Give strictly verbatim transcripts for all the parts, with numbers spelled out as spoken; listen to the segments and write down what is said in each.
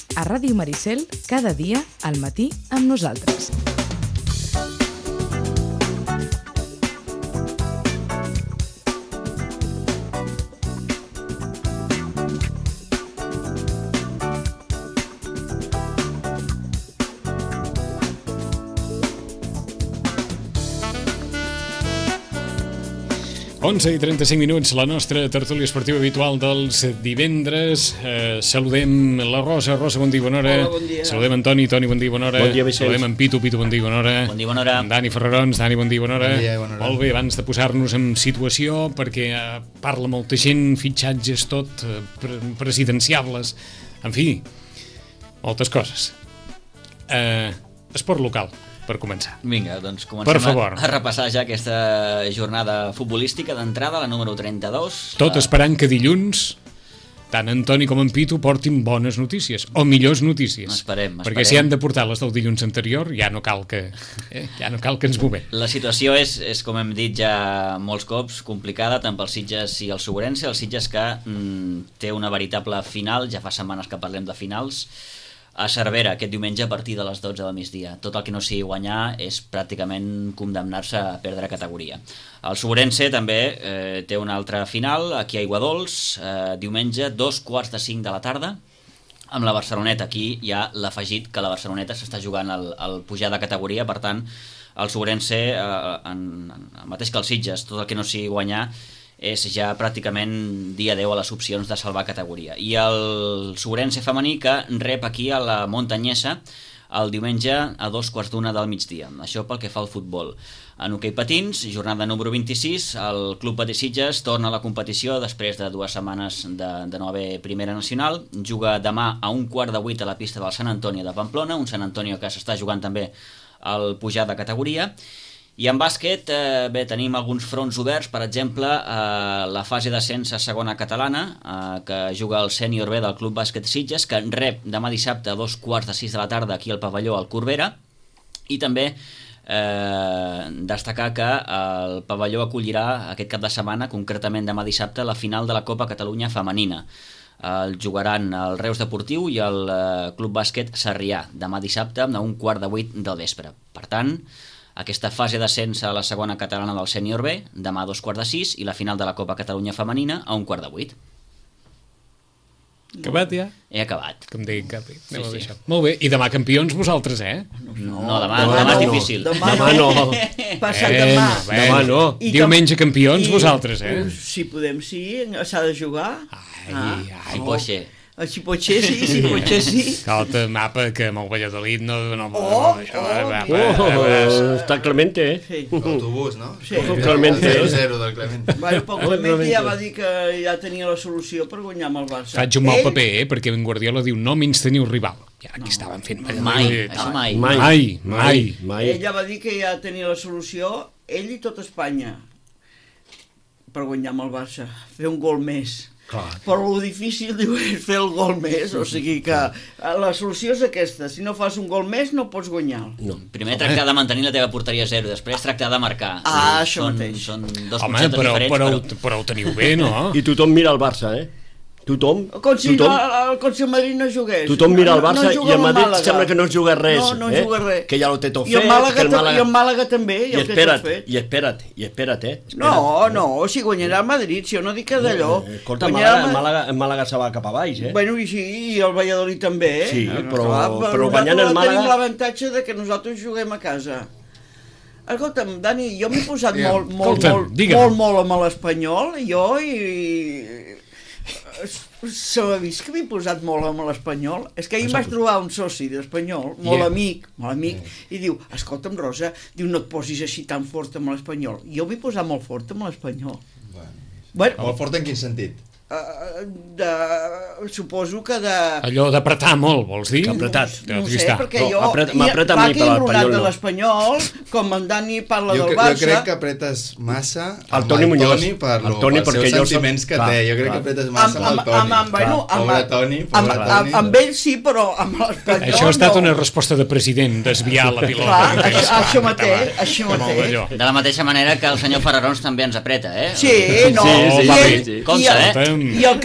A Ràdio Maricel, cada dia, al matí, amb nosaltres. onze i trenta-cinc minuts, la nostra tertúlia esportiva habitual dels divendres. Eh, saludem la Rosa. Rosa, bon dia, bona hora. Hola, bon dia. Saludem en Toni. Toni, bon dia, bona hora. Bon dia, Vicenç. Saludem en Pitu. Pitu, bon dia, bona hora. Bon dia, bona hora. En Dani Ferrarons. Dani, bon dia, bona hora. Bon dia, bona hora. Molt bé, abans de posar-nos en situació, perquè eh, parla molta gent, fitxatges, tot, eh, pre presidenciables, en fi, moltes coses. Eh, esport local, per començar. Vinga, doncs comencem Per favor. a, a repassar ja aquesta jornada futbolística d'entrada, la número trenta-dos. Tot la... esperant que dilluns tant en Toni com en Pitu portin bones notícies, o millors notícies. Esperem, esperem. Perquè si han de portar les del dilluns anterior, ja no cal que, eh, ja no cal que ens movem. La situació és, és, com hem dit ja molts cops, complicada, tant pels Sitges i el Sobrense. Els Sitges que mm, té una veritable final, ja fa setmanes que parlem de finals, a Cervera aquest diumenge a partir de les dotze del migdia. Tot el que no sigui guanyar és pràcticament condemnar-se a perdre categoria. El Sobrense també eh, té una altra final aquí a Aiguadols, eh, diumenge, dos quarts de cinc de la tarda, amb la Barceloneta. Aquí hi ha l'afegit que la Barceloneta s'està jugant al, al pujar de categoria, per tant el Sobrense, eh, en, en, el mateix que els Sitges, tot el que no sigui guanyar és ja pràcticament dia deu a les opcions de salvar categoria. I el Sobrense femení que rep aquí a la Montanyesa el diumenge a dos quarts d'una del migdia. Això pel que fa al futbol. En hoquei patins, jornada número vint-i-sis, el Club Patí Sitges torna a la competició després de dues setmanes de, de no haver primera nacional. Juga demà a un quart de vuit a la pista del Sant Antoni de Pamplona, un Sant Antoni que s'està jugant també al pujar de categoria. I en bàsquet, eh, bé, tenim alguns fronts oberts, per exemple, eh, la fase d'ascens a segona catalana, eh, que juga el sènior B del Club Bàsquet Sitges, que rep demà dissabte a dos quarts de sis de la tarda aquí al pavelló al Corbera, i també eh, destacar que el pavelló acollirà aquest cap de setmana, concretament demà dissabte, la final de la Copa Catalunya femenina. El jugaran el Reus Deportiu i el eh, Club Bàsquet Sarrià, demà dissabte a un quart de vuit del vespre. Per tant, aquesta fase d'ascens a la segona catalana del sènior B, demà a dos quarts de sis, i la final de la Copa Catalunya femenina a un quart de vuit. Acabat ja? He acabat. Com digui Capi. Sí, sí. Molt bé, i demà campions vosaltres, eh? No, no demà, demà demà és no. difícil. Demà no. Passat Eh, demà. no, bé. Demà no. I Diumenge com- campions i- vosaltres, eh? Si podem, sí, s'ha de jugar. Ai, Ah. ai, Poixer. Si pot ser, sí, si pot ser, sí. Escolta, mapa, que amb el Valladolid no... no, no Oh, això, oh, va, Oh, va, va, va. està Clemente, eh? Sí. L'autobús, no? Sí. Clemente. zero zero del Clemente. Bueno, pel Clemente ja va dir que ja tenia la solució per guanyar amb el Barça. Faig un mal Ell- paper, eh? Perquè en Guardiola diu no menys teniu rival. I ara aquí estaven fent Mai, Valladolid. això mai. Mai, Mai, mai. mai. Ell ja va dir que ja tenia la solució, ell i tot Espanya, per guanyar amb el Barça, fer un gol més. Clar. Però el difícil, diu, és fer el gol més, o sigui que la solució és aquesta, si no fas un gol més no pots guanyar. No. Primer tractar de mantenir la teva porteria a zero, després tractar de marcar. Ah, això són, mateix. Són dos Home, conceptes però, diferents, però, però... però ho teniu bé, no? I tothom mira el Barça, eh? Tothom, Com si, tothom, no, com si el Madrid no jugués. tothom mira el Barça no, no i juga el amb Madrid Màlaga. sembla que no es juga res. No, no eh? juga res. Que ja ho té tot I el fet, Màlaga, que el ta- Màlaga... i el Màlaga també, I ja ho té tot espera't, fet. i espera't, i espera't, eh? Espera't. No, no, si guanyarà el Madrid, si jo no dic que d'allò. Eh, Escolta, Guanyarà Màlaga, el Ma- Màlaga, el Màlaga se va cap a baix, eh? Bueno, i sí, i el Valladolid també, eh? Sí, Ah, però- clar, però guanyant el nosaltres Màlaga- tenim l'avantatge de que nosaltres juguem a casa. Escolta'm, Dani, jo m'he posat Ja, molt, molt, escolta'm, molt, digue'm. molt, molt amb l'Espanyol, jo, i... Se m'ha vist que m'he posat molt amb l'Espanyol. És que ahir em vaig trobar un soci d'Espanyol, molt Yeah. amic, molt amic, i diu, escolta'm, Rosa, diu, no et posis així tan fort amb l'Espanyol. Jo m'he posat molt fort amb l'Espanyol. Bueno. Bueno, Molt fort en quin sentit? Uh, de, suposo que de... Allò d'apretar molt, vols dir? Que apretat. No ho Aquí sé, està. perquè No, jo... apreta- i- m'apreta a va mi, que però he l'Espanyol enrolat de no. l'Espanyol, com en Dani parla Jo, del cre- Barça... jo crec que apretes massa El amb Toni el Muñoz. Toni per, El lo, Toni, pels perquè seus jo soc- sentiments que clar, té. Jo crec clar. que apretes massa amb, el Toni. amb, amb, bueno, amb, Pobre Toni, amb, pobre amb, Toni. amb ell sí, però amb l'Espanyol Això ha estat no. una resposta de president, desviar la pilota. Clar, Perquè és això, això clar, mateix, va, això com el mateix. d'allò. De la mateixa manera que el senyor Ferrarons també ens apreta, eh? Sí, no, Sí, sí, i, va ell, bé, sí. i, Consta, el, eh? i el que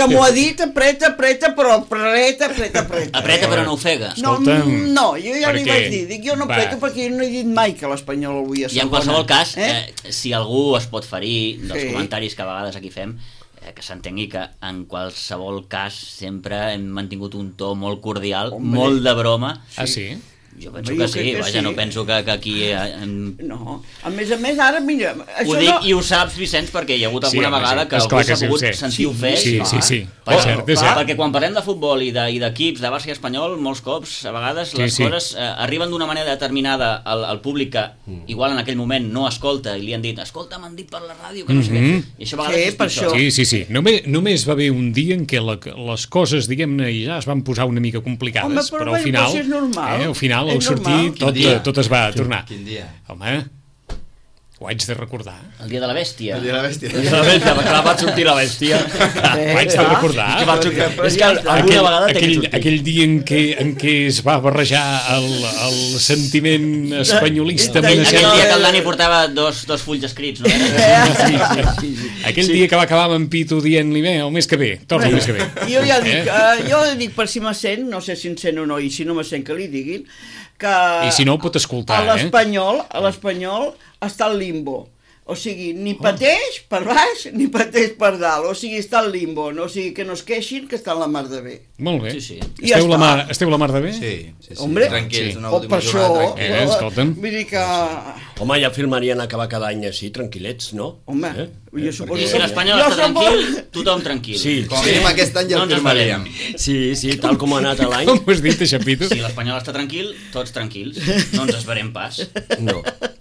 que m'ho ha dit, apreta, apreta, però apreta, apreta, apreta. Apreta però no ofega. No, Escolta'm, no, jo ja li perquè- vaig dir, dic, jo no va. apreto perquè jo no he dit mai que l'Espanyol ho havia I en qualsevol cas, Eh? eh, si algú es pot ferir dels Sí. comentaris que a vegades aquí fem, eh, que s'entengui que en qualsevol cas sempre hem mantingut un to molt cordial, Hombre. molt de broma. Ah, sí? Jo penso Home, que jo crec sí, que vaja, sí. no penso que, que aquí... Eh, em... No, a més a més, ara, mira, això Ho dic no... i ho saps, Vicenç, perquè hi ha hagut Sí, alguna home, vegada sí. que Esclar algú que s'ha sí, ho pogut sé. sentir ofès. Sí, sí, sí. Perquè, És cert, és cert. perquè quan parlem de futbol i de- i d'equips, de, Barça i Espanyol, molts cops, a vegades, Sí, les sí. coses eh, arriben d'una manera determinada al, al públic que igual en aquell moment no escolta i li han dit, escolta, m'han dit per la ràdio que no sé Mhm. què. I això a vegades Sí, és per pitjor. això. Sí, sí, sí. Només, només va haver un dia en què la, les coses, diguem-ne, ja es van posar una mica complicades, Home, però però bé, al final, però si és normal. eh, al final, És al sortir, normal. tot, Quin dia? tot es va tornar. Quin dia? Home, ho haig de recordar. El dia de la bèstia. El dia de la bèstia. La bèstia, perquè la va sortir la bèstia. Ho haig de clar. recordar. Que va sortir. Però És que ja alguna està. aquell, vegada té que aquell, sortir. aquell dia en què, en què es va barrejar el, el sentiment espanyolista amb una Aquell certa... dia que el Dani portava dos, dos fulls escrits, no era? Sí, sí, sí. Aquell dia que va acabar amb en Pitu dient-li bé, el mes que ve, torna el mes que ve. Jo ja dic, Eh? eh? jo dic per si m'assent, no sé si em sent o no, i si no m'assent que li diguin, que I si no, ho pot escoltar, a eh? l'Espanyol, a l'Espanyol està al limbo. O sigui, ni pateix per baix ni pateix per dalt, o sigui, està al limbo, no? O sigui, que no es queixin, que està en la mar de bé. Molt bé. Sí, sí. I ja Esteu, la està. mar, esteu la mar de bé? Sí, sí, sí. Hombre. Tranquils, Sí. una O última per això, jornada Eh, tranquil·la. escolta'm. vull dir que... Home, ja firmarien acabar cada any així, tranquil·lets, no? Home, Eh? jo suposo I que... si l'Espanyol Jo està suposo- tranquil, tothom tranquil. Sí. Com a mínim aquest any ja No el ens firmaríem. Sí, sí, tal com ha anat l'any. Com ho has dit, això, Pitu? Si l'Espanyol està tranquil, tots tranquils. No ens esperem pas. No.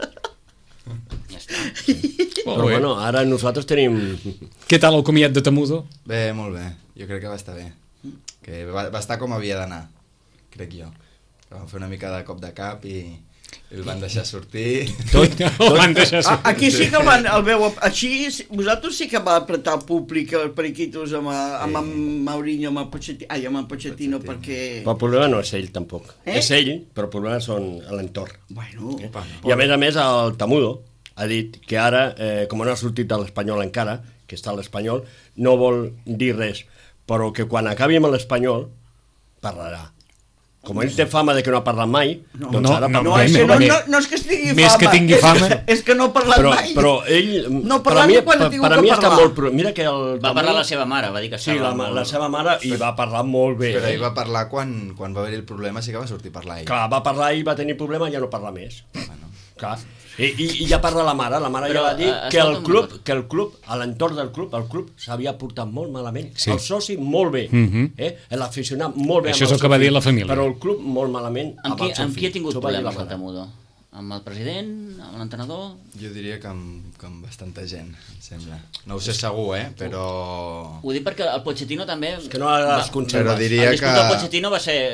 Ja està. Molt Però bé. bueno, ara nosaltres tenim... Què tal el comiat de Temudo? Bé, molt bé. Jo crec que va estar bé. Que va, va estar com havia d'anar, crec jo. Que van fer una mica de cop de cap i, i el van deixar sortir. Tot, El van deixar A- sortir. Aquí sí que el, van, el veu... Així, vosaltres sí que va apretar el públic, els periquitos, amb, a- amb en Mourinho, amb el Pochettino, ai, amb el Pochettino, perquè... Però el problema no és ell, tampoc. Eh? És ell, però el problema són l'entorn. Bueno, I a més a més, el Tamudo ha dit que ara, eh, com no ha sortit de l'Espanyol encara, que està a l'Espanyol, no vol dir res, però que quan acabi amb l'Espanyol, parlarà. Com ell té fama de que no ha parlat mai, No, doncs no, ara no, no, parlarà. és que no, bé. no, no és que estigui Més fama, que tingui és, fama. és que no ha parlat Però, mai. però ell, No per parlar a mi, ni quan ha per, tingut per a que mi està parlar. molt... pro- Mira que el Va parlar la seva mare, va dir que Sí, estava la, ma- molt... la seva mare, i va parlar molt bé. Però ell va parlar quan, quan va haver-hi el problema, sí que va sortir a parlar ell. Clar, va parlar i va tenir problema i ja no parla més. Bueno. Clar. I, i, I ja parla la mare, la mare Però, ja va dir eh, que el escolta'm club, una cosa. que el club, a l'entorn del club, el club s'havia portat molt malament. Sí. El soci molt bé, Mhm. eh? l'aficionat molt bé. Això amb és el seu que va fill, dir la família. Però el club molt malament Amb qui, el seu amb qui ha fill. tingut Això va dir la problemes el mare. Tamudo? Amb el president? Amb l'entrenador? Jo diria que amb, que amb bastanta gent, em sembla. No ho sé segur, eh? Però... Ho dic perquè el Pochettino també... És que no ha les Però conserves. diria El discurs que... del Pochettino va ser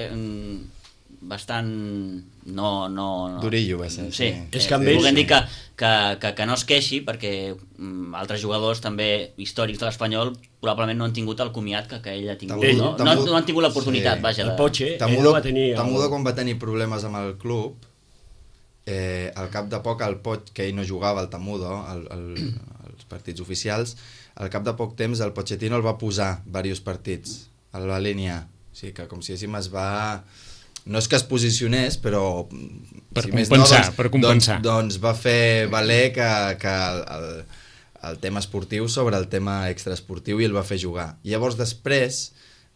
mm, bastant... No, no, no. Durillo va ser, Sí, sí. És eh, que amb ells- volguem dir que, que, que, que no es queixi perquè mm, altres jugadors també històrics de l'Espanyol probablement no han tingut el comiat que, que ell ha tingut. Tamudo- no? No, Tamudo- no han tingut l'oportunitat, sí. vaja. El De... Poche, ell Tamudo, no va tenir... el- Tamudo quan va tenir problemes amb el club, eh, al cap de poc el Poch, que ell no jugava al Tamudo, al, al, als partits oficials, al cap de poc temps el Pochettino el va posar diversos partits, el va alinear. O sigui que com si diguéssim es va... No és que es posicionés, però... Per si més compensar, doncs, per compensar. Doncs, doncs va fer valer que, que el, el, el tema esportiu sobre el tema extraesportiu i el va fer jugar. I llavors després,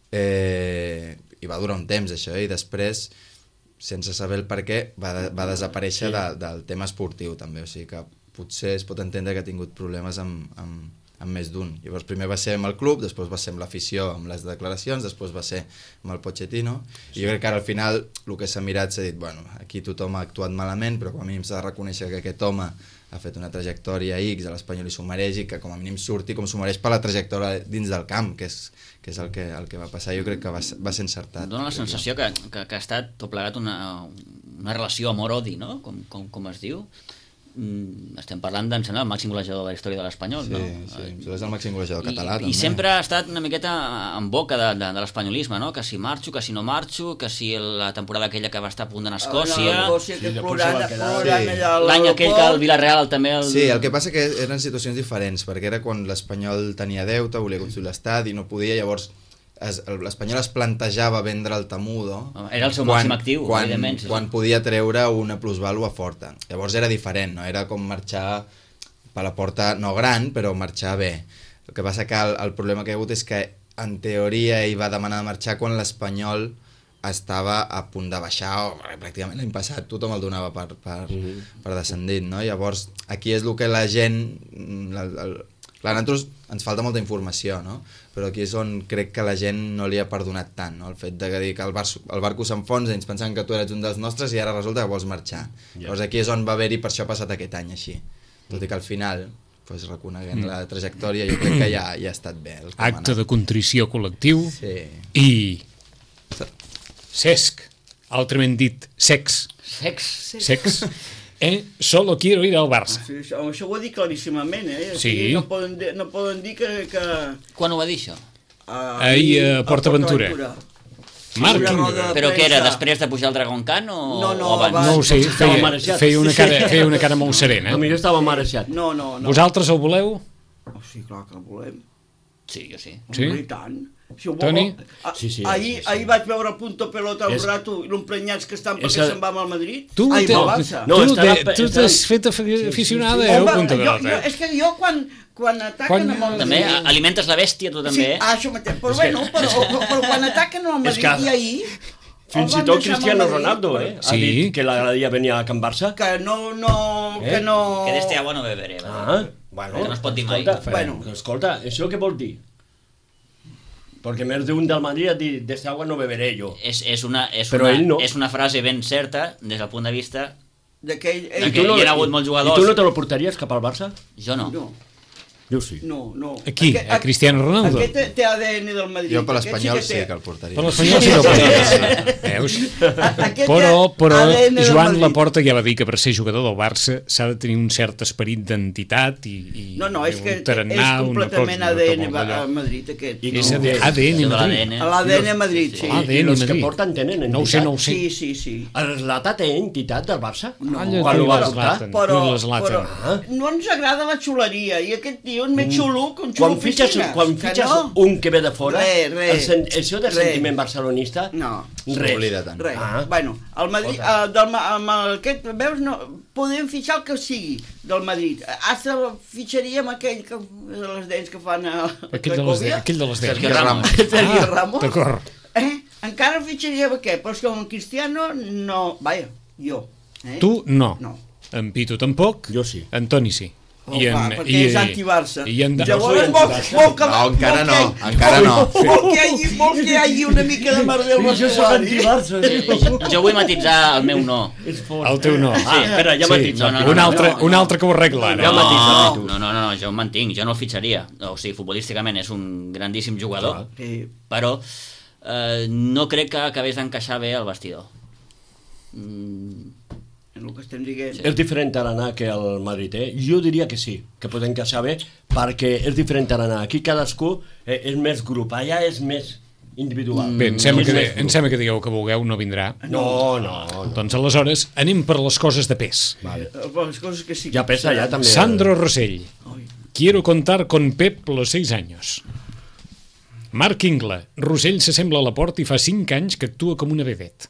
eh, i va durar un temps això, eh, i després, sense saber el per què, va, de, va desaparèixer sí. de, del tema esportiu també, o sigui que potser es pot entendre que ha tingut problemes amb, amb, amb més d'un. Llavors primer va ser amb el club, després va ser amb l'afició, amb les declaracions, després va ser amb el Pochettino, i jo crec que ara al final el que s'ha mirat s'ha dit, bueno, aquí tothom ha actuat malament, però com a mínim s'ha de reconèixer que aquest home ha fet una trajectòria X a l'Espanyol i s'ho mereix, i que com a mínim surti com s'ho mereix per la trajectòria dins del camp, que és, que és el, que, el que va passar. Jo crec que va, ser- va ser encertat. Dóna la sensació que, que, que ha estat tot plegat una, una relació amor-odi, no? Com, com, com es diu. mm, estem parlant d'en el màxim golejador de la història de l'Espanyol, Sí, no? sí, és el màxim golejador català, I, també. I sempre ha estat una miqueta en boca de, de, de l'espanyolisme, no? Que si marxo, que si no marxo, que si la temporada aquella que va estar a punt d'anar a Escòcia... Escòcia, que Sí, després plorant, se va quedar. plorant Sí. allà a L'any aquell que el l'aeroport. Villarreal també... El... Sí, el que passa que eren situacions diferents, perquè era quan l'Espanyol tenia deute, volia construir l'estadi, no podia, llavors es- l'Espanyol es plantejava vendre el Tamudo Era el seu màxim actiu, quan, evidentment, sí, sí. quan podia treure una plusvàlua forta. Llavors era diferent, no era com marxar per la porta, no gran, però marxar bé. El que passa que el, el problema que hi ha hagut és que en teoria ell va demanar de marxar quan l'Espanyol estava a punt de baixar, o pràcticament l'any passat tothom el donava per, per, mm-hmm. per descendit, no? Llavors aquí és el que la gent... La, la, clar, a nosaltres ens falta molta informació, no? Però aquí és on crec que la gent no li ha perdonat tant, no? El fet de dir que el, bar, el barco s'enfonsa i ens pensant que tu eres un dels nostres i ara resulta que vols marxar. Yeah. Llavors aquí és on va haver-hi, per això ha passat aquest any així. Tot i que al final, pues, reconeguent mm. la trajectòria, jo crec que ja, ja ha estat bé. Acte de contrició col·lectiu Sí. i Cesc, altrament dit sex, Sex. sex, eh? Solo quiero ir al Barça. Sí, això, això ho ha dit claríssimament, eh? O Sí. sigui, No poden, dir- no poden dir que... que Quan ho va dir, això? uh, Ahir a PortAventura. Marc Una Ingler. roda de Però què era, premsa. després de pujar al Dragon Khan o, No, no, o abans? abans. No ho sé, Estava feia, marejat. feia, una cara, feia una cara molt serena. A mi jo estava marejat. No, no, no. Vosaltres el voleu? Oh, sí, clar que el volem. Sí, jo sí. Sí? Home, i tant. Si ho vol- Toni? A, Sí, sí, ahir, sí, sí. ahir vaig veure el punto pelota al És- rato i l'emprenyats que estan perquè És- se'n va amb el Madrid. Tu Ai, te- amb el Barça. tu No, te- estarà- tu estarà- t'has fet afi- aficionada, sí, sí. eh, Home, al punto jo, pelota. jo, és que jo quan, quan ataquen Quan- amb el També Madrid... alimentes la bèstia, tu també, Sí, eh? ah, això mateix. Però, bueno, però, però, però quan ataquen amb el És Madrid que- i ahir... Fins el i van tot deixar amb el Cristiano Madrid, Ronaldo, eh? Ha Sí. dit que l'agradaria venir a Can Barça. Que no, no, Eh? que no... Que d'este agua no beberé. va. Ah, bueno. Que no es pot dir mai. Escolta, Bueno. escolta, això què vol dir? Perquè més d'un del Madrid ha dit d'esta agua no beberé jo. És, és, una, és, Però una, ell no. és una frase ben certa des del punt de vista... De que ell, De ell, que hi ha hagut molts jugadors. I tu no te lo portaries cap al Barça? Jo no. no, Jo sí. no, no. Aquí, a Cristiano Ronaldo? Aquest té, té A D N del Madrid. Jo per Aquest l'Espanyol sí, té- que el portaria. Per l'Espanyol sí que ho podria. Veus? Aquest Però, té però A D N del Joan Madrid. Laporta ja va dir que per ser jugador del Barça s'ha de tenir un cert esperit d'entitat i, i No, no, és i que un tarannà, és una completament cosa, A D N tot molt a d'allò. Madrid, aquest. I És com- A D N Això de Madrid. l'A D N. L'A D N Madrid, sí. Ah, I A D N els que Madrid. porten tenen entitat. No ho sé, no ho sé. Sí, sí, sí. El Zlatan té entitat del Barça? No. Alla, Quan tu ho va i portar? l'Zlatan, Però, tu i l'Zlatan. però no ens agrada la xuleria i aquest tio és més xulo que un xulo Quan fitxes, piscina. quan Que fitxes no? un que ve de fora, Res, res. el sen, això de Res. sentiment barcelonista, No. res. S'oblida tant. Res. Ah. Bueno, el Madrid, uh, del, Ma- amb el, aquest, veus, no, podem fitxar el que sigui del Madrid. Hasta fitxaríem aquell que, de les dents que fan a Aquell de les dents. Aquell de les dents. Sergio Ramos. Sergio Ah, Ramos. d'acord. Eh? Encara fitxaríem aquest, però és que amb Cristiano no... Vaja, jo. Eh? Tu no. No. En Pitu tampoc. Jo sí. En Toni sí. Oh, va, perquè és anti-Barça. I en... Llavors, soy vol, anti-Barça. vol que, No, encara vol no, que- encara no. Vol que, hi hagi, vol que hi hagi una mica de merder al vestuari. Jo vull matitzar el meu no. El teu no. Ah, espera, ja Sí. matitza. No, no, un, no, altre, no, un no. altre que ho arregla ara. Ja No, matitza, Pitu. no, no, no, jo em mantinc, jo no el fitxaria. O sigui, futbolísticament és un grandíssim jugador, Sí. però eh, no crec que acabés d'encaixar bé al vestidor. Mm, És el que estem dient. És diferent Tarannà que el Madrid, eh? Jo diria que sí, que pot encaixar bé, perquè és diferent Tarannà. Aquí cadascú eh, és més grup, allà és més individual. Bé, em sembla, És que, més grup. em sembla que digueu que vulgueu, no vindrà. No, no, no. Doncs aleshores anem per les coses de pes. Vale. Eh, Les coses que sí. Ja pesa, ja també. Sandro Rosell. Ai. Quiero contar con Pep los seis años. Marc Ingla. Rosell s'assembla a la porta i fa cinc anys que actua com una vedet.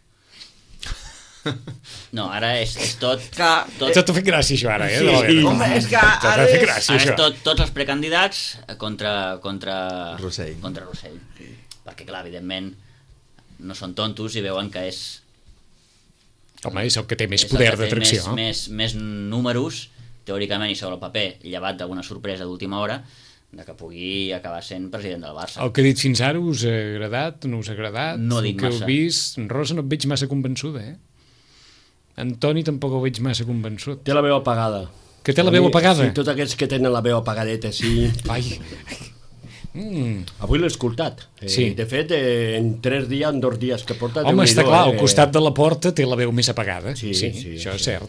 no, ara és, és tot... Que, tot Tot t'ha fet gràcia, això, ara, eh? Sí, de la sí. vedet. Home, és que Tot ara t'ha fet és- gràcia, Ara és això. tot, tots els precandidats contra, contra Rossell. Contra Rossell. Perquè, clar, evidentment, no són tontos i veuen que és... Home, és el que té més és el poder que té d'atracció. Més, més, més números, teòricament i sobre el paper, llevat d'alguna sorpresa d'última hora, de que pugui acabar sent president del Barça. El que he dit fins ara us ha agradat, no us ha agradat? No el dic que massa. heu vist? En Rosa no et veig massa convençuda, eh? Antoni tampoc el veig massa convençut. Té la veu apagada. Que té la A veu mi, apagada? Sí, tots aquests que tenen la veu apagadeta, sí. Ai. Mm. Avui l'he escoltat. Eh, Sí. De fet, eh, en tres dies, en dos dies que porta... Home, està Déu-n'hi-do, clar, eh? al costat de la porta té la veu més apagada. Sí, sí, sí, això és sí. cert.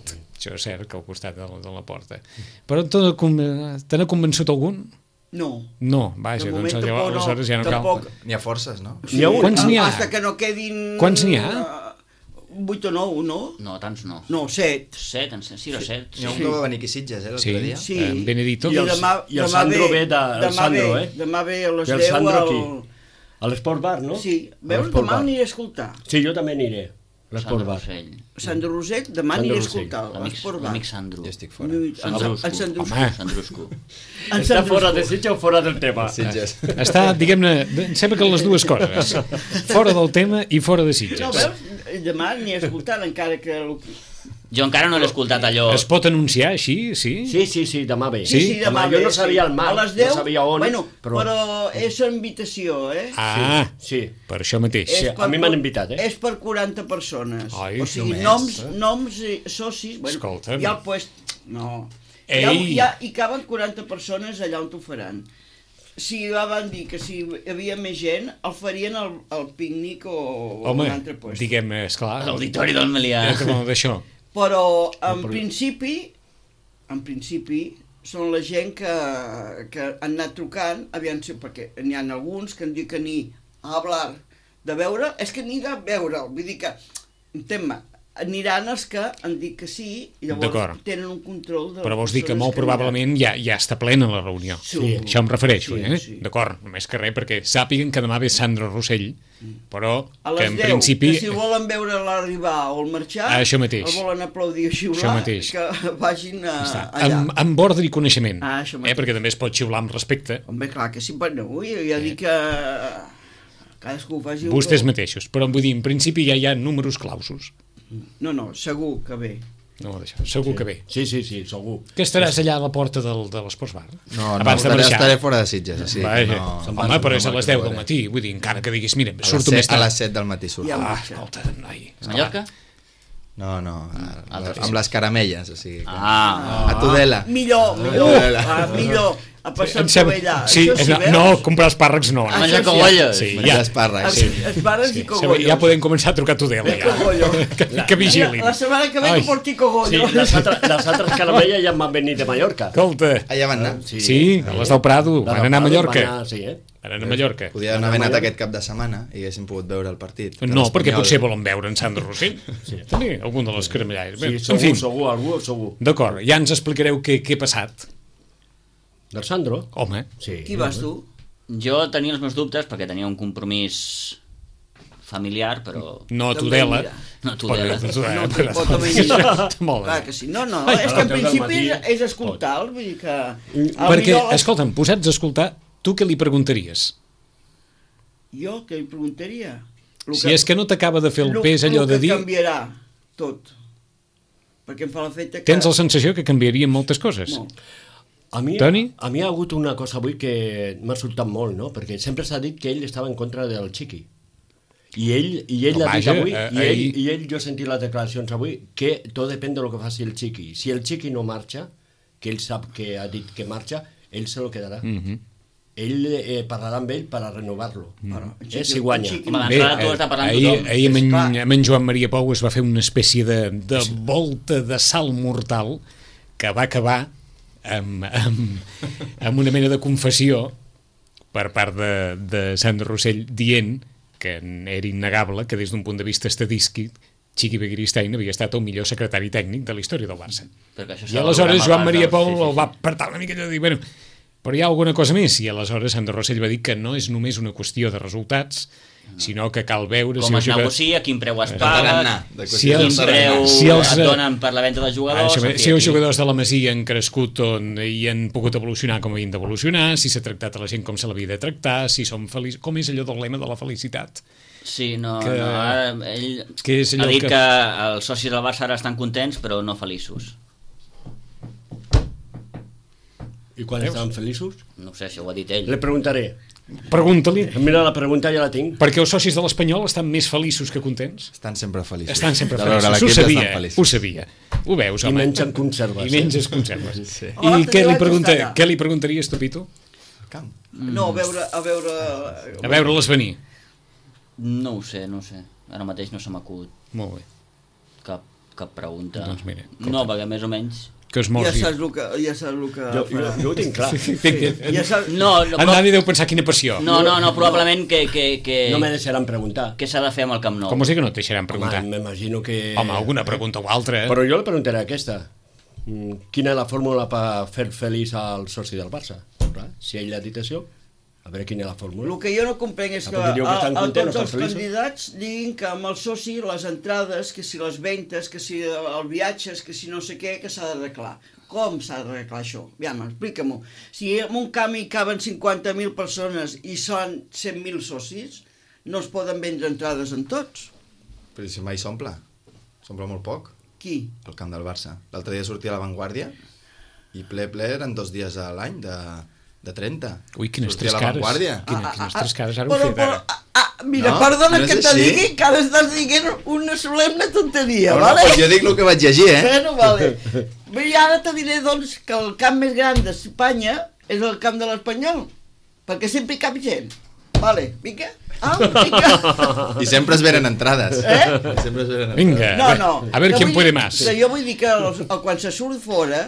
això és cert, que al costat de la, de la porta. Però te n'ha convençut algun? No. No, vaja, De doncs moment llavors, tampoc no, aleshores ja no tampoc. cal. N'hi ha forces, no? Sí, N'hi ha un? Quants n'hi ha? Hasta que no quedin... Quants n'hi ha? eh, Vuit o nou, no? No, tants no. No, set. Set, en sis o set. N'hi ha un Sí. que va venir aquí a Sitges, eh, l'altre Sí. dia. Sí. En Benedito. I I el- demà, i el demà Sandro ve, ve de- el demà Sandro, ve, eh? Demà ve a les I el deu Sandro al... aquí. A l'Esport Bar, no? Sí, A veus, l'Esport demà Bar. aniré a escoltar. Sí, jo també aniré. L'Esport Sandro Bar. Rossell. Sandro Rosell, demà Sandro aniré a Rossell. escoltar. L'amic l'Esport Bar. l'amic Sandro. Jo estic fora. En Sandrusco. en Sandrusco. Home. Sandrusco. En Està fora Sandrusco. de Sitges o fora del tema? Sitges. Està, diguem-ne, em sembla que les dues coses. Fora del tema i fora de No, Sitges. veus? Demà aniré a escoltar, encara que... Jo encara no l'he escoltat allò. Es pot anunciar així, sí? Sí, sí, sí, demà ve. Sí? Sí, demà Home, jo ve, no sabia el mar, a les deu, no sabia on, bueno, però- però... és una invitació, eh? Ah, Sí. per això mateix. Sí, a mi m'han invitat, eh? És per quaranta persones. Ai, o sigui, només, noms, eh? noms i socis... Bueno, Escolta'm. ja el puest... No. Ei! Ja, ja, hi caben quaranta persones allà on t'ho faran. Si ja van dir que si hi havia més gent, el farien al, al pícnic o, o Home, un altre lloc. diguem, esclar... L'auditori del Melià. Ja que parlem d'això. Però, en però- principi, en principi, són la gent que, que han anat trucant, aviam si, perquè n'hi ha alguns que em diuen que ni a hablar de veure, és que ni de veure'l, vull dir que, entén-me, aniran els que han dit que sí i llavors D'acord. tenen un control de Però vols dir que persones molt probablement ja, ja està plena la reunió. Sí. Això em refereixo, Sí, eh? sí. D'acord, només que res, perquè sàpiguen que demà ve Sandro Rossell, però A que les en deu, principi... que si volen veure l'arribar o el marxar, Ah, això mateix. el volen aplaudir o Això xiular, mateix. que vagin a, Està, allà. amb, amb ordre i coneixement, Ah, això eh? mateix. Perquè també es pot xiular amb respecte. Home, clar que sí, però no, ui, ja dic que cadascú faci... un Vostès que- mateixos, però vull dir, en principi ja hi ha números clausos. No, no, segur que ve. No, d'això, segur que bé. Sí, sí, sí, segur. Que estaràs allà a la porta del, de l'Esports Bar? No, no, Abans de estaré, marxar. estaré fora de Sitges, o sigui, Vaja. no... Se'n Home, va, però no és a me'l les deu del trobaré. matí, vull dir, encara que diguis, mira, A les surto set- més tard. A les set del matí surto. Ja. Ah, marxa. escolta, noi. A Mallorca? No, no, a, Altres. amb les caramelles, o sigui... que- Ah. A Tudela. Millor, millor, Uh! ah, millor, a passar Em per sembla- allà. Sí, Això no, veus? no, comprar espàrrecs no. A no. menjar Això sí. cogolles. Sí, Menjar ja. espàrrecs. Sí. Espares i Sí, cogollos. ja podem començar a trucar a Tudela, Eh, ja. cogollos. que, que vigilin. La, la setmana que ve Ai. que porti Sí, cogollos. les, altres, les altres caramelles ja m'han venit de Mallorca. Escolta, Allà van anar. sí, a les del Prado, Les van del anar a Prado Mallorca. van anar, sí, eh? Van anar a Mallorca. Podia Anar haver a anat Mallorca. aquest cap de setmana i haguéssim pogut veure el partit. que No, perquè l'Espanyol- potser volen veure en Sandro Rossell. Sí. També, algun de les caramellaires. Sí, Bé, segur, en fi, segur, algú, segur. d'acord, ja ens explicareu què, què ha passat. Del Sandro? Home, Sí. Qui vas tu? Jo tenia els meus dubtes perquè tenia un compromís familiar, però... no a També Tudela. mira. No a Tudela. Però- Tudela, No, però- pot també mirar. Molt Clar bé. que sí. No, no, Ai, és que en al principi és, matí, és escoltar, vull dir que... al Perquè, millor les- escolta'm, posats a escoltar, tu què li preguntaries? Jo què li preguntaria? Lo Si és que no t'acaba de fer el lo- pes allò lo de que dir... canviarà tot. Perquè em fa l'efecte que... Tens la sensació que canviarien moltes coses. Molt. A mi, Toni? a mi ha hagut una cosa avui que m'ha sobtat molt, no? Perquè sempre s'ha dit que ell estava en contra del Chiqui. I ell, i ell No, ha dit vaja, avui, eh, i, ell, ahir- i ell, jo he sentit les declaracions avui, que tot depèn de lo que faci el Chiqui. Si el Chiqui no marxa, que ell sap que ha dit que marxa, ell se lo quedarà. Mm -hmm. Ell eh, parlarà amb ell per a renovar-lo. Bueno, el Eh, Chiqui- si guanya. el Chiqui- Home, Bé, d'entrada tu eh, està parlant ahir, tothom. ahir amb, És en, clar. amb en Joan Maria Pou es va fer una espècie de, de volta de salt mortal que va acabar amb, amb, amb una mena de confessió per part de, de Sandro Rossell dient que era innegable que des d'un punt de vista estadístic Chiqui Begiristain havia estat el millor secretari tècnic de la història del Barça. Perquè això I s'ha de aleshores valorar Joan amb Maria les Pou dades, sí, sí, el va sí. apretar una mica allò de dir, bueno, però hi ha alguna cosa més, i aleshores Sandro Rossell va dir que no és només una qüestió de resultats, sinó que cal veure Com si es els jugadors- negocia, quin preu es Tarannà, paga, de Si quin els- preu si els- et donen per la venda dels Ah, jugadors... això, en fi, si els aquí- jugadors de la Masia han crescut on, i han pogut evolucionar com havien d'evolucionar, si s'ha tractat a la gent com se l'havia de tractar, si som feliços... Com és allò del lema de la felicitat? Sí, no, que- no ara ell que és allò ha dit que- que... que els socis del Barça ara estan contents però no feliços. I quan estaven feliços? No ho sé, això ho ha dit ell. Le preguntaré. Pregunta-li. Mira, la pregunta ja la tinc. Perquè els socis de l'Espanyol estan més feliços que contents? Estan sempre feliços. Estan sempre De veure feliços. Ho l'equip sabia, estan feliços. ho sabia. Ho veus, I home? mengen conserves. I menges conserves. Sí. I L'altre què dia li, vaig pregunta, estar allà. què li preguntaries tu, Pitu? Camp. No, a veure... A veure, A veure-les venir. No ho sé, no ho sé. Ara mateix no se m'acut Molt bé. cap. cap pregunta. Doncs mira, no, perquè més o menys... Que es Ja morsi. saps el que... Ja saps el que Jo, jo, jo ho tinc clar. Sí, sí. ja saps... No, no, En però... Dani deu pensar quina passió. No, no, no, probablement que... que, que... No me deixaran preguntar. Què s'ha de fer amb el Camp Nou? Com ho sé que no et deixaran preguntar? Home, m'imagino que... Home, alguna pregunta o altra, eh? Però jo li preguntaré aquesta. Mm, Quina és la fórmula per fer feliç al soci del Barça? Clar, si ell ha dit això, a veure quina és la fórmula. El que jo no comprenc és Ah, que, perquè diu que a, estan a contents, tots estan els feliços. candidats diguin que amb el soci les entrades, que si les ventes, que si els viatges, que si no sé què, que s'ha d'arreglar. Com s'ha d'arreglar això? Aviam, explica-m'ho. Si en un camp hi caben cinquanta mil persones i són cent mil socis, no es poden vendre entrades en tots. Però si mai s'omple. S'omple molt poc, Qui? el camp del Barça. L'altre dia sortia a La Vanguardia i ple, ple eren dos dies a l'any de, de trenta. Ui, quines Sortia tres a La cares. Vanguardia. Quina- quines tres cares ara ho però, he fet, però, ara. ah, ah, mira, No? perdona No és que te així? digui que ara estàs dient una solemne tonteria, No, no, vale? pues jo dic el que vaig llegir, eh? Bueno, vale. Bé, i ara te diré, doncs, que el camp més gran d'Espanya és el camp de l'Espanyol, perquè sempre hi cap gent. Vale, vinga. Ah, vinga. I sempre es venen entrades. Eh? I sempre es venen entrades. Vinga, No, a, no. a veure Que quién vull puede dir- más. Que jo vull dir que els, el, quan se surt fora,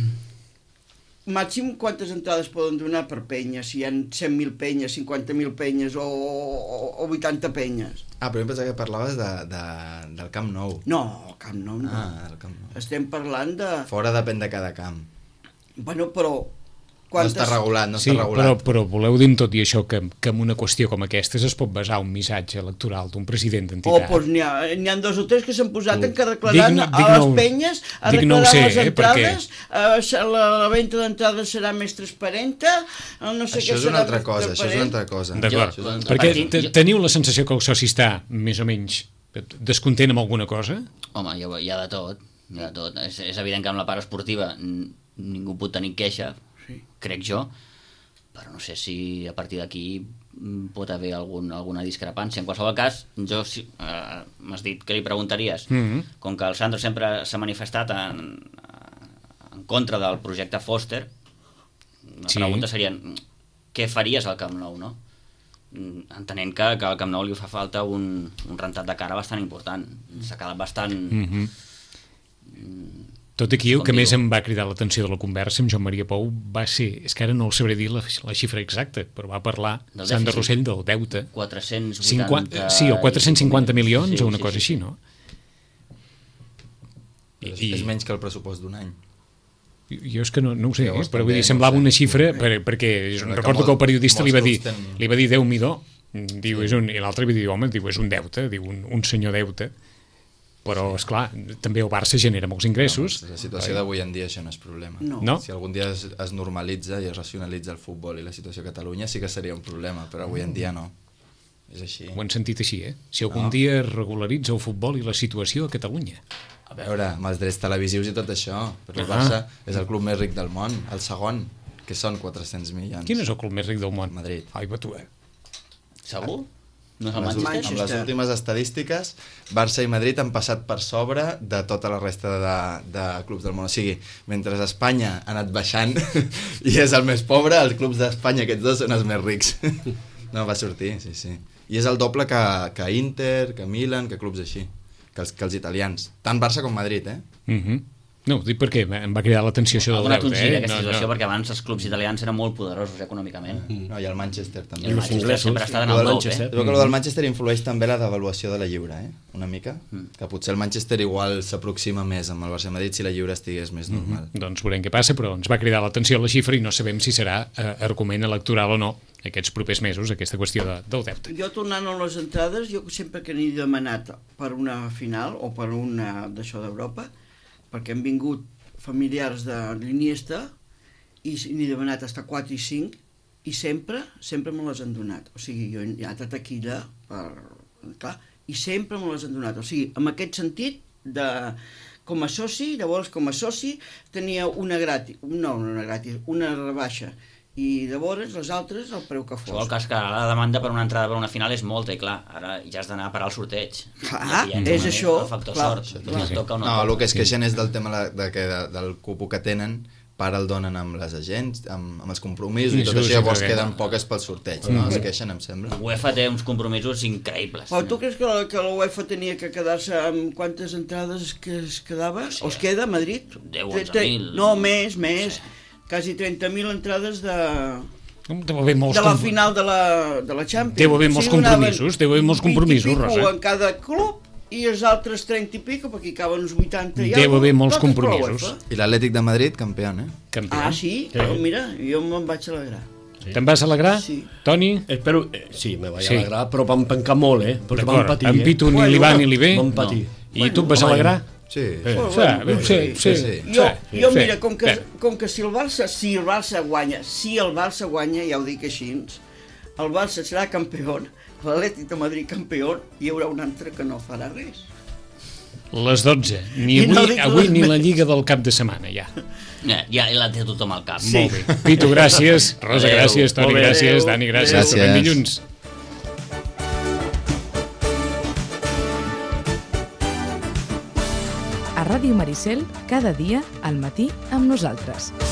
màxim quantes entrades poden donar per penya, si hi ha cent mil penyes, cinquanta mil penyes o, o, o vuitanta penyes. Ah, però jo pensava que parlaves de, de, del Camp Nou. No, Camp Nou no. Ah, del Camp Nou. Estem parlant de... Fora depèn de cada camp. Bueno, però... No està regulat, no Sí, està però, regulat. però voleu dir tot i això que, que en una qüestió com aquesta es pot basar un missatge electoral d'un president O, d'entitat? doncs n'hi ha, n'hi ha dos o tres que s'han posat Tu, en que arreglaran dic no- a dic les no- penyes, dic no ho arreglaran sé, les eh, entrades, eh, la, la venda d'entrades serà més transparent, eh, no sé Això què és serà una altra més cosa, això és una transparent. altra cosa. D'acord, Jo- jo- perquè partint- te- jo- teniu la sensació que el soci està més o menys descontent amb alguna cosa? Home, hi ha, hi ha de tot, hi ha de tot. És, és evident que amb la part esportiva n- ningú pot tenir queixa, Sí. crec jo, però no sé si a partir d'aquí mm, pot haver algun, alguna discrepància. En qualsevol cas, jo, si, eh, m'has dit que li preguntaries, Mhm. com que el Sandro sempre s'ha manifestat en, en contra del projecte Foster, la Sí. pregunta seria què faries al Camp Nou, no? Mm, entenent que, que al Camp Nou li fa falta un, un rentat de cara bastant important. S'ha quedat bastant... Mhm. Tot aquí el Com que més diu. em va cridar l'atenció de la conversa amb Joan Maria Pou va ser, és que ara no el sabré dir la, la xifra exacta, però va parlar Del Sandra dèficit. Rossell del deute. quatre-cents vuitanta... cinquanta, sí, o quatre-cents cinquanta milions Sí, o una sí, cosa sí, així, sí. no? És, I- és menys que el pressupost d'un any. Jo és que no, no ho sé, eh? Llavors però vull també, dir, no semblava sé. una xifra per, perquè Sembla que recordo que el molt- periodista li molts va dir, clubs tenen- li va dir Déu-m'hi-do, diu, és un, i l'altre va dir, home, diu, és un deute, diu, un, un senyor deute, però, és clar, també el Barça genera molts ingressos. No, la situació d'avui en dia això no és problema. No. No? Si algun dia es, es normalitza i es racionalitza el futbol i la situació a Catalunya sí que seria un problema, però avui en dia no. És així. Ho han sentit així, eh? Si algun No. dia es regularitza el futbol i la situació a Catalunya. A veure, amb els drets televisius i tot això, però el Ah. Barça és el club més ric del món, el segon, que són quatre-cents milions. Quin és el club més ric del món? Madrid. Ai, va tu, eh? Segur? No és el Amb les, Manchester? amb les Manchester. últimes estadístiques, Barça i Madrid han passat per sobre de tota la resta de, de clubs del món. O sigui, mentre Espanya ha anat baixant i és el més pobre, els clubs d'Espanya, aquests dos, són els més rics. No, va sortir, sí, sí. I és el doble que, que Inter, que Milan, que clubs així, que els, que els italians. Tant Barça com Madrid, eh? Mhm. No, ho dic perquè em va cridar l'atenció això Ha del donat un deute, gir eh? aquesta No, situació no. perquè abans els clubs italians eren molt poderosos econòmicament. No, i el Manchester també. I el els Manchester inglesos, sempre està el en el top, Manchester. eh? Es veu que el del Manchester influeix també la devaluació de la lliure, eh? Una mica. Que potser el Manchester igual s'aproxima més amb el Barça i Madrid si la lliure estigués més normal. Doncs veurem què passa, però ens va cridar l'atenció la xifra i no sabem si serà eh, argument electoral o no aquests propers mesos, aquesta qüestió de, del deute. Jo tornant a les entrades, jo sempre que n'he demanat per una final o per una d'això d'Europa, perquè han vingut familiars de l'Iniesta i n'he demanat fins quatre i cinc i sempre, sempre me les han donat. O sigui, jo he anat a taquilla per... Clar, i sempre me les han donat. O sigui, en aquest sentit, de, com a soci, llavors com a soci tenia una gratis, no una gratis, una rebaixa. I llavors les altres el preu que Això vol fos. cas que ara la demanda per una entrada per una final és molta i clar, ara ja has d'anar a parar el sorteig. Clar, I aquí ja entra és una això, mica el factor clar, sort. clar. Et toca o no, No, toca. el que es queixen és del tema la- de que, de, del cupo que tenen part el donen amb les agents, amb, amb els compromisos i Això tot això, sí llavors que queden no. poques pel sorteig, no? Es queixen, em sembla. UEFA té uns compromisos increïbles. Però tu creus que la, que la UEFA tenia que quedar-se amb quantes entrades que es quedava? Sí. O es queda a Madrid? deu, Tre- onze tre- mil. No, més, més. Sí. Quasi trenta mil entrades de, Deu haver molts de la com- final de la, de la Champions. Deu haver molts donaven compromisos, deu haver molts compromisos, vint i pico Rosa. en cada club i els altres trenta i pico, perquè hi caben uns vuitanta i Deu alguna, haver molts totes per la compromisos. UEFA. I l'Atlètic de Madrid, campió, eh? Campió. Ah, sí? Sí. Oh, mira, jo me'n vaig alegrar. Te'n vas alegrar, Sí. Toni? Espero... Eh, sí, me vaig Sí. alegrar, però vam pencar molt, eh? Perquè vam D'acord, patir, en eh? Pitu ni Bueno, li va ni li ve. Vam patir. I tu et vas Home, alegrar? Sí. Eh. Sí, sí, sí. sí. Jo, jo sí. mira, com que, Bé. com que si el Barça, si el Barça guanya, si el Barça guanya, ja ho dic així, el Barça serà campió, l'Atlètic de Madrid campió, hi haurà un altre que no farà res. Les dotze. Ni I avui, no dic avui les ni la més. Lliga del cap de setmana, ja. Ja, ja la té tothom al cap. Sí. Molt bé. Pitu, gràcies. Rosa, Adéu. gràcies. Toni, Molt bé. gràcies. Adéu. Dani, gràcies. Gràcies. Tornem dilluns. A Ràdio Maricel, cada dia al matí amb nosaltres.